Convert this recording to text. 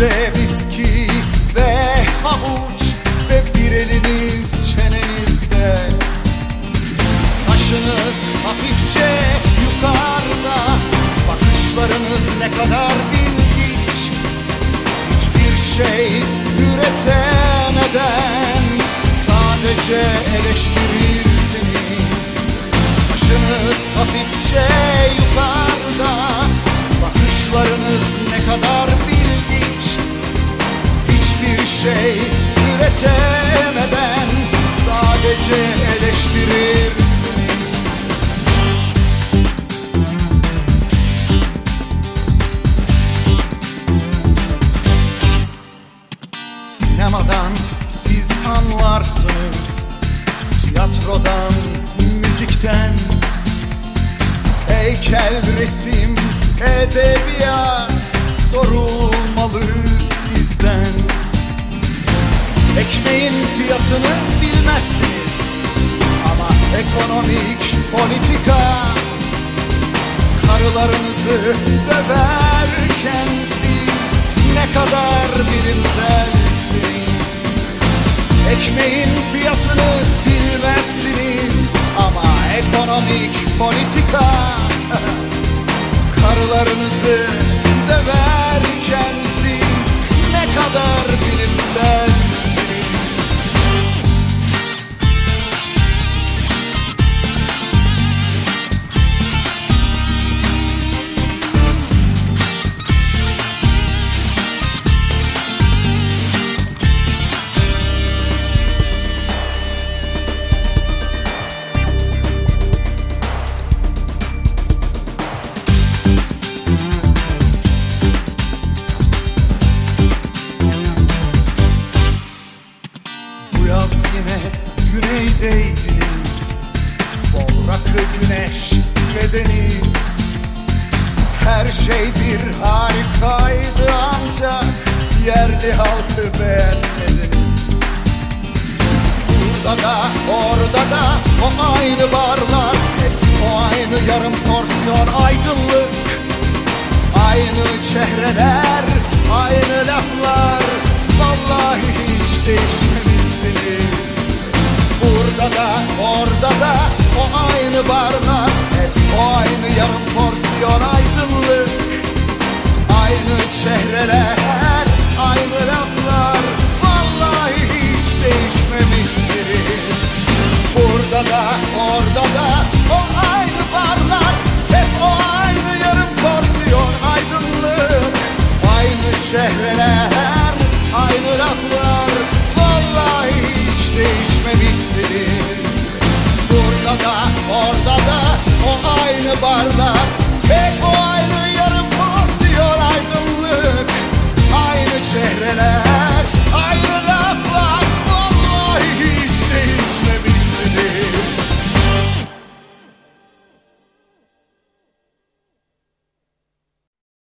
Elinizde viski ve havuç ve bir eliniz çenenizde. Kaşınız hafifçe yukarıda, bakışlarınız ne kadar bilgiç. Hiçbir şey üretemeden sadece eleştirirsiniz. Kaşınız hafifçe yukarıda, bakışlarınız ne kadar bilgiç. Hiçbir şey üretemeden sadece eleştirirsiniz. Sinemadan siz anlarsınız, tiyatrodan, müzikten. Heykel, resim, edebiyat sorulmalı sizden. Ekmeğin fiyatını bilmezsiniz ama ekonomik politika. Karılarınızı döverken siz ne kadar bilimselsiniz. Ekmeğin fiyatını bilmezsiniz ama ekonomik politika. Karılarınızı döverken siz ne kadar bilimselsiniz. Yine güneydeydiniz, bol rakı, güneş ve deniz. Her şey bir harikaydı ancak yerli halkı beğenmediniz. Burada da orada da o aynı barlar, hep o aynı yarım porsiyon aydınlık. Aynı çehreler, aynı laflar, vallahi hiç değişmemişsiniz. Burada da orada da o aynı barlar, hep o aynı yarım porsiyon aydınlık. Aynı çehreler, aynı laflar, vallahi hiç değişmemişsiniz. Burada da orada da o aynı barlar, hep o aynı yarım porsiyon aydınlık. Aynı çehreler, aynı laflar, vallahi hiç değişmemişsiniz. Burada da orada da o aynı barlar, hep o